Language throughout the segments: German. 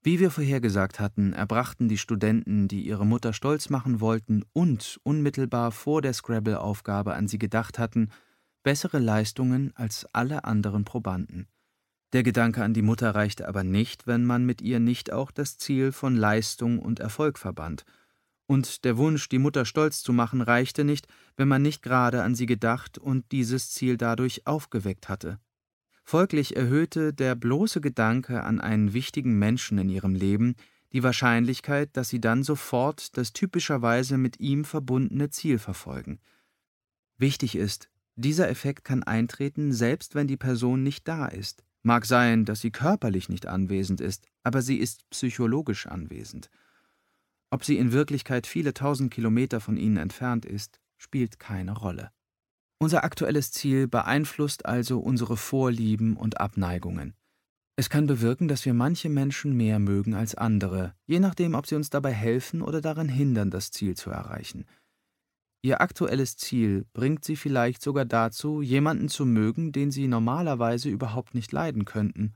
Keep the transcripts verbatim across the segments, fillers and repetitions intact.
Wie wir vorhergesagt hatten, erbrachten die Studenten, die ihre Mutter stolz machen wollten und unmittelbar vor der Scrabble-Aufgabe an sie gedacht hatten, bessere Leistungen als alle anderen Probanden. Der Gedanke an die Mutter reichte aber nicht, wenn man mit ihr nicht auch das Ziel von Leistung und Erfolg verband. Und der Wunsch, die Mutter stolz zu machen, reichte nicht, wenn man nicht gerade an sie gedacht und dieses Ziel dadurch aufgeweckt hatte. Folglich erhöhte der bloße Gedanke an einen wichtigen Menschen in ihrem Leben die Wahrscheinlichkeit, dass sie dann sofort das typischerweise mit ihm verbundene Ziel verfolgen. Wichtig ist, dieser Effekt kann eintreten, selbst wenn die Person nicht da ist. Mag sein, dass sie körperlich nicht anwesend ist, aber sie ist psychologisch anwesend. Ob sie in Wirklichkeit viele tausend Kilometer von ihnen entfernt ist, spielt keine Rolle. Unser aktuelles Ziel beeinflusst also unsere Vorlieben und Abneigungen. Es kann bewirken, dass wir manche Menschen mehr mögen als andere, je nachdem, ob sie uns dabei helfen oder daran hindern, das Ziel zu erreichen. Ihr aktuelles Ziel bringt sie vielleicht sogar dazu, jemanden zu mögen, den sie normalerweise überhaupt nicht leiden könnten.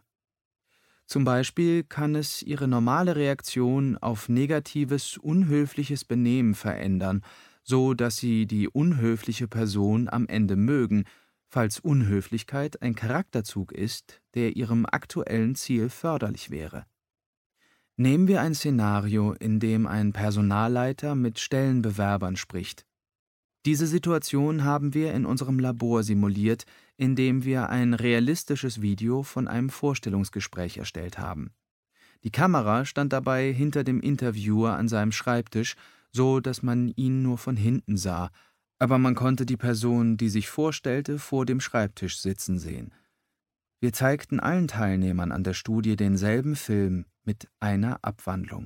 Zum Beispiel kann es ihre normale Reaktion auf negatives, unhöfliches Benehmen verändern, so dass sie die unhöfliche Person am Ende mögen, falls Unhöflichkeit ein Charakterzug ist, der ihrem aktuellen Ziel förderlich wäre. Nehmen wir ein Szenario, in dem ein Personalleiter mit Stellenbewerbern spricht. Diese Situation haben wir in unserem Labor simuliert, indem wir ein realistisches Video von einem Vorstellungsgespräch erstellt haben. Die Kamera stand dabei hinter dem Interviewer an seinem Schreibtisch, so dass man ihn nur von hinten sah, aber man konnte die Person, die sich vorstellte, vor dem Schreibtisch sitzen sehen. Wir zeigten allen Teilnehmern an der Studie denselben Film mit einer Abwandlung.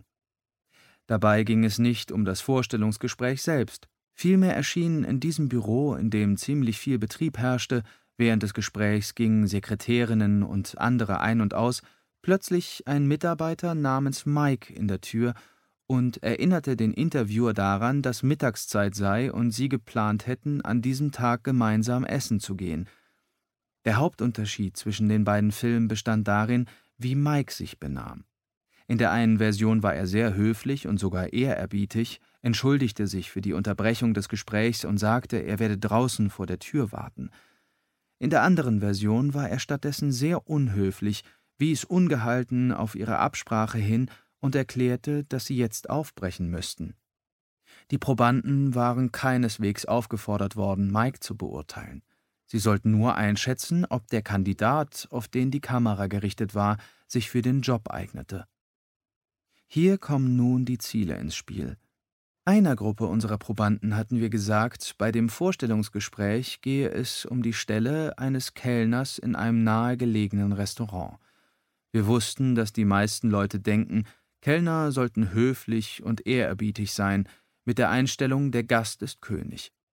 Dabei ging es nicht um das Vorstellungsgespräch selbst. Vielmehr erschienen in diesem Büro, in dem ziemlich viel Betrieb herrschte, während des Gesprächs gingen Sekretärinnen und andere ein und aus, plötzlich ein Mitarbeiter namens Mike in der Tür und erinnerte den Interviewer daran, dass Mittagszeit sei und sie geplant hätten, an diesem Tag gemeinsam essen zu gehen. Der Hauptunterschied zwischen den beiden Filmen bestand darin, wie Mike sich benahm. In der einen Version war er sehr höflich und sogar ehrerbietig, entschuldigte sich für die Unterbrechung des Gesprächs und sagte, er werde draußen vor der Tür warten. In der anderen Version war er stattdessen sehr unhöflich, wies ungehalten auf ihre Absprache hin und erklärte, dass sie jetzt aufbrechen müssten. Die Probanden waren keineswegs aufgefordert worden, Mike zu beurteilen. Sie sollten nur einschätzen, ob der Kandidat, auf den die Kamera gerichtet war, sich für den Job eignete. Hier kommen nun die Ziele ins Spiel. Einer Gruppe unserer Probanden hatten wir gesagt, bei dem Vorstellungsgespräch gehe es um die Stelle eines Kellners in einem nahegelegenen Restaurant. Wir wussten, dass die meisten Leute denken, Kellner sollten höflich und ehrerbietig sein, mit der Einstellung, der Gast ist König.